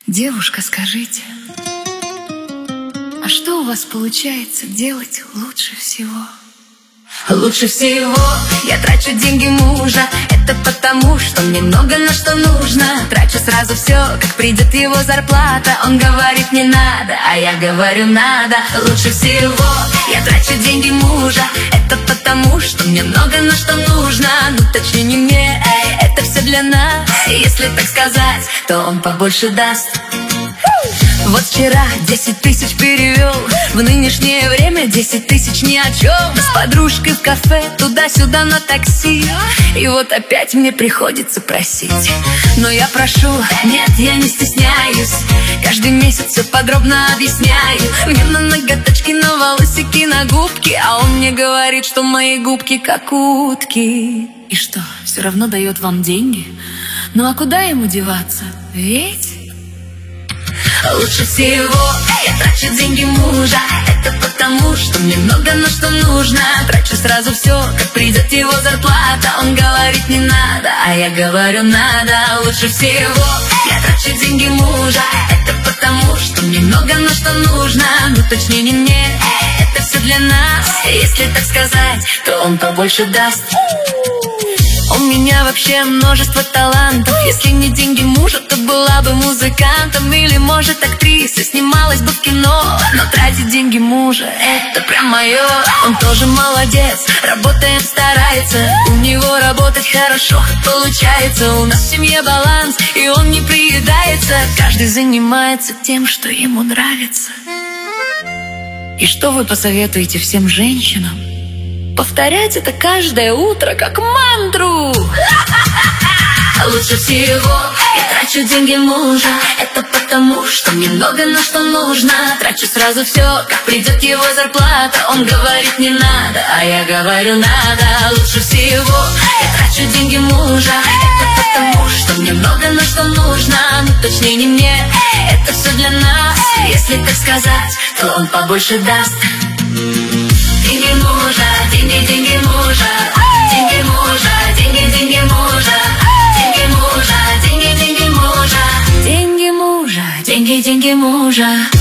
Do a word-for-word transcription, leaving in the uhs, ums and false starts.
Девушка, скажите, а что у вас получается делать лучше всего? Лучше всего я трачу деньги мужа. Это потому, что мне много на что нужно. Трачу сразу все, как придет его зарплата. Он говорит не надо, а я говорю надо. Лучше всего я трачу деньги мужа. Это потому, что мне много на что нужно. Ну точнее не мне, эй, это все для нас. Если так сказать, то он побольше даст. Вот вчера десять тысяч перевел, в нынешнее время десять тысяч ни о чем. С подружкой в кафе, туда-сюда на такси. И вот опять мне приходится просить. Но я прошу, нет, я не стесняюсь. Каждый месяц все подробно объясняю. Мне на ноготочки, на волосики, на губки. А он мне говорит, что мои губки как утки. И что, все равно дает вам деньги? Ну а куда ему деваться? Ведь... Лучше всего я трачу деньги мужа. Это потому, что мне много на что нужно. Трачу сразу все, как придет его зарплата. Он говорит не надо, а я говорю надо. Лучше всего я трачу деньги мужа. Это потому, что мне много на что нужно. Ну точнее не мне, это все для нас. Если так сказать, то он побольше даст. У меня вообще множество талантов. Если не деньги мужа, то была бы музыкантом. Или, может, актрисой, снималась бы в кино. Но тратить деньги мужа, это прям мое. Он тоже молодец, работает, старается. У него работать хорошо получается. У нас в семье баланс, и он не приедается. Каждый занимается тем, что ему нравится. И что вы посоветуете всем женщинам? Повторять это каждое утро, как мантру. Лучше всего я трачу деньги мужа. Это потому, что мне много на что нужно. Трачу сразу все, как придет его зарплата. Он говорит не надо, а я говорю надо. Лучше всего я трачу деньги мужа. Это потому, что мне много на что нужно. Ну точнее не мне, это все для нас. Если так сказать, то он побольше даст. Деньги мужа, деньги, деньги мужа. Деньги мужа, деньги, деньги мужа. Деньги мужа, деньги, деньги мужа. Деньги мужа, деньги, деньги мужа.